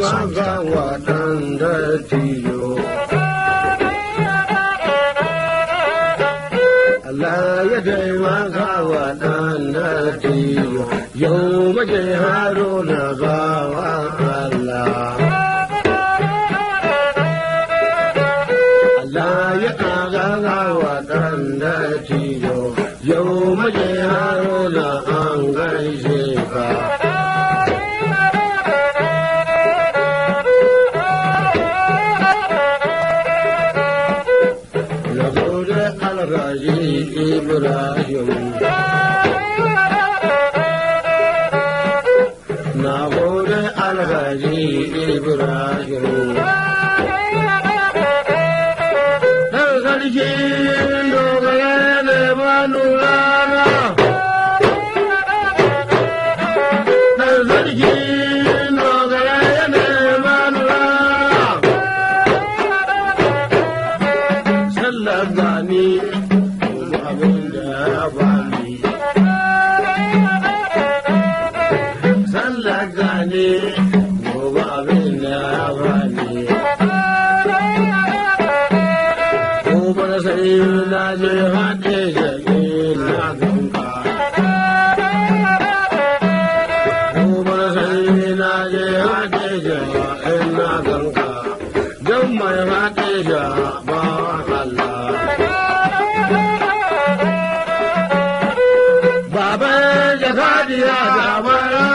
Allah ya taimaka wa ɗan dattijo, yau mace Haruna bawa Allah. Allah ya agaga wa ɗan dattijo, yau mace Haruna an gaishe ka. Alhaji Ibrahim na gode Alhaji Ibrahim ɗan sarki dogara da manurana ɗan sarki dogara da manurana sallar gani gane gobe abin da ya bani gobe da sai na je haɗe jage na ganka gobe da sai na je haɗe jage na ganka don mai haɗe jaba Allah baban jakadiya jamara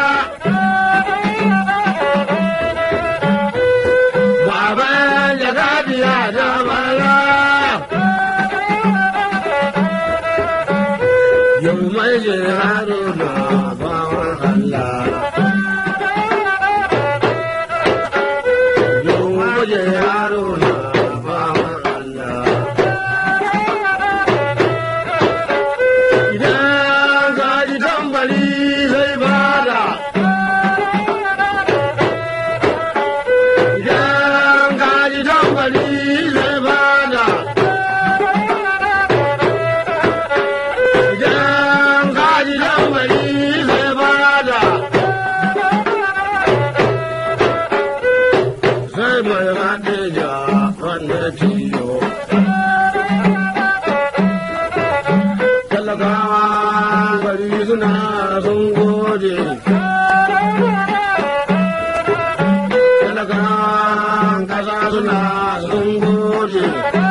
Haruna bawan Allah yau waje Haruna bawan Allah idan ka ji tambari zai bada idan ka ji tambari zai bada talakawa gari suna sun gode talakawan kasa suna sun gode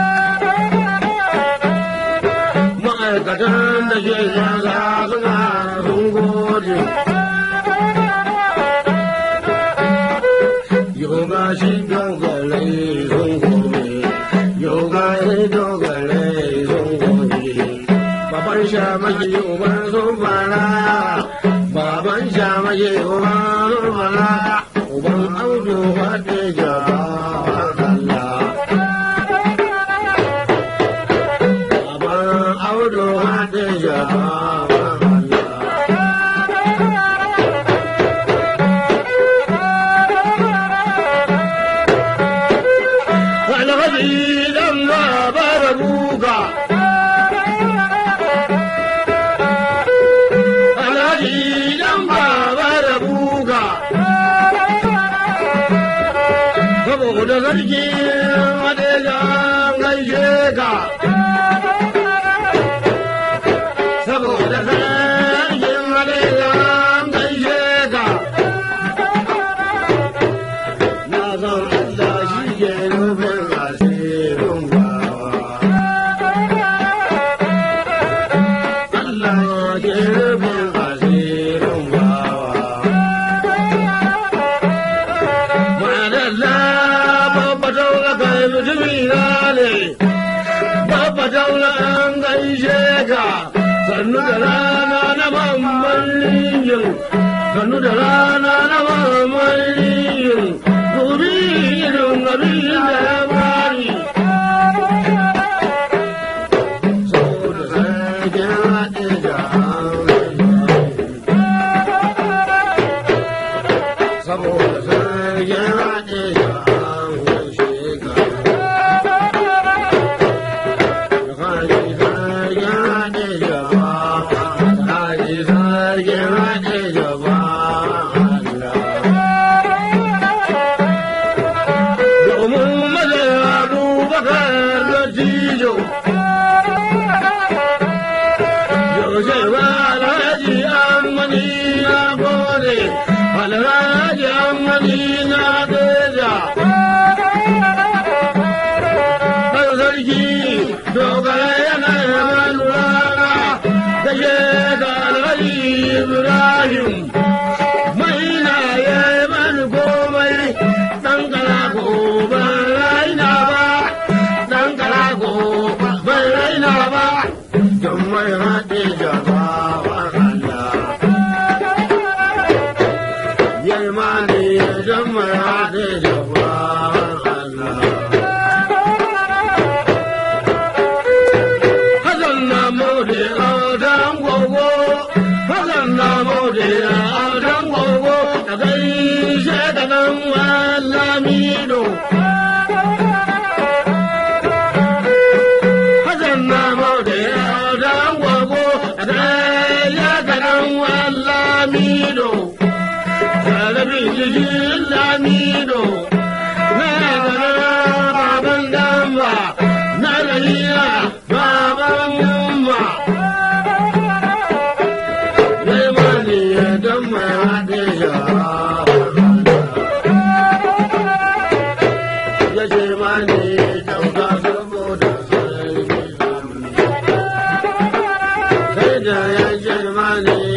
ma'aikatan da ke yasa suna sun gode yoga shi dogarai sun gode yoga shi dogarai sun gode baban shamaki uban zubara baban shamaki uban zubara uban audu haɗe jaba Allah baban audu haɗe jaba Alhaji dan bara buga saboda sarki Hadeja gaishe ka saboda sarkin Hadeja gaishe ka na san Allah shi ke nufin asirin bawa Allah ke nufin asirin bawa mutumina ne babba daula an gaishe ka sannu da rana na mamman yin sannu da rana na mamman yin dubi irin abin da ya bari saboda sarkin haɗe da saboda sarkin haɗe da Ibrahim mai na ya mani komai ɗan kalago ban raina ba ɗan kalago ban raina ba don mai haɗe jama'a Allah yalmani don mai haɗe jama'a Allah Hazan na mode a dan gogo Hazan na mode a dan gogo da gaishe da nan Lamido Hazan na mode a dan gogo da gaishe da nan Lamido Talabin jijin Lamido na gana baban damba na gariya baban yamma Lemani ya dama haɗe ya ya ce mani kyauta saboda sai da ya ce mani